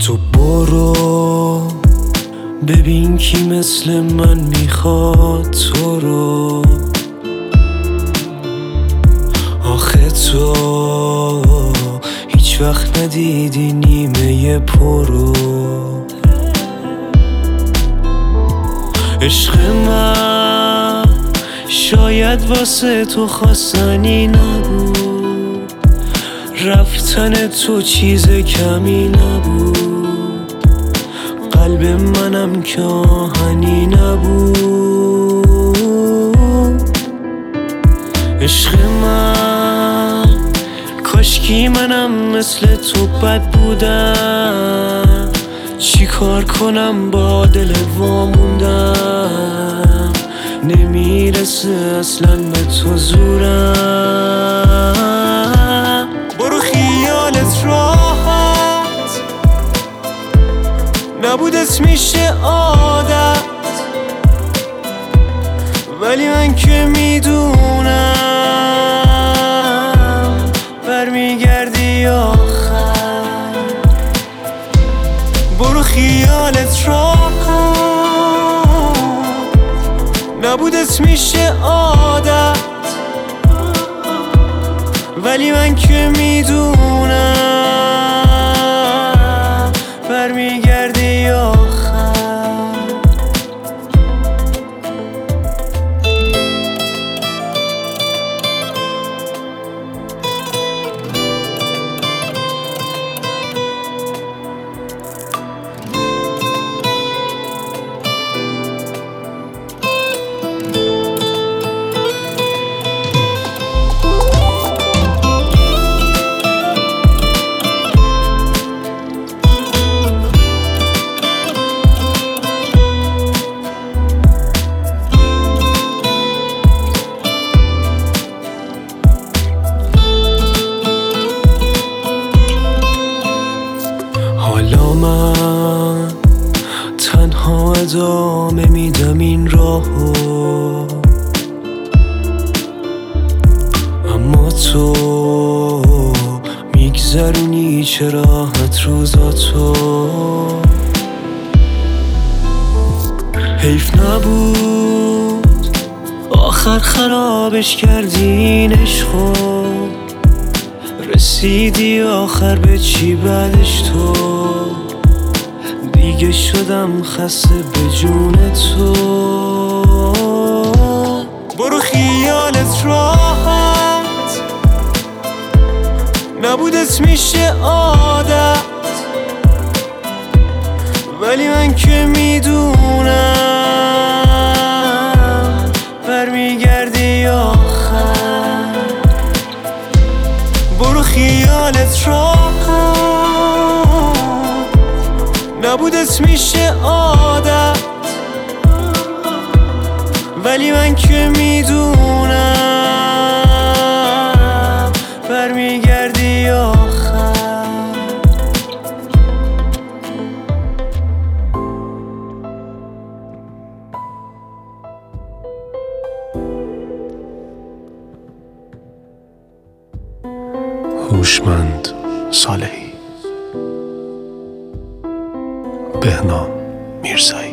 تو برو ببین کی مثل من میخواد تو رو. آخه تو هیچ وقت ندیدی نیمه پرو. عشق من شاید واسه تو خواستنی نبود، رفتن تو چیز کمی نبود، قلب منم که آهنی نبود. عشق من کاشکی منم مثل تو بد بودم، چی کار کنم با دل واموندم، نمیرسه اصلا به تو زورم. برو خیالت راحت نبودت میشه عادت، ولی من که میدونم برمیگردی آخر. برو خیالت راحت نبودت میشه عادت، ولی من که میدونم برمیگردی آخر. حالا من تنها ادامه میدم این راهو، اما تو میگذرونی چه راحت روزاتو. حیف نبود آخر خرابش کردی این عشقو، رسیدی آخر به چی بعدش تو، دیگه شدم خسته به جون تو. برو خیالت راحت نبودت میشه عادت، ولی من که میدونم برمیگردی آخر. برو خیالت راحت نبودت میشه عادت، ولی من که میدونم برمیگردی آخر. هوشمند صالحی، بهنام میرزایی.